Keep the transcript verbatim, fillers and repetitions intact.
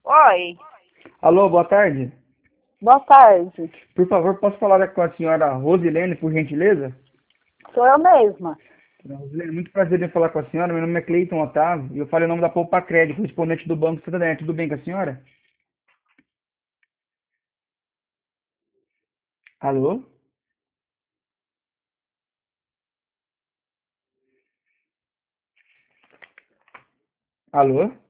Oi, Alô, boa tarde. boa tarde. Por favor, posso falar com a senhora Rosilene, por gentileza? Sou eu mesma. Dona Rosilene, muito prazer em falar com a senhora. Meu nome é Cleiton Otávio e eu falo em nome da Poupa Crédito, correspondente do Banco Santander. Tudo bem com a senhora? Alô? Alô?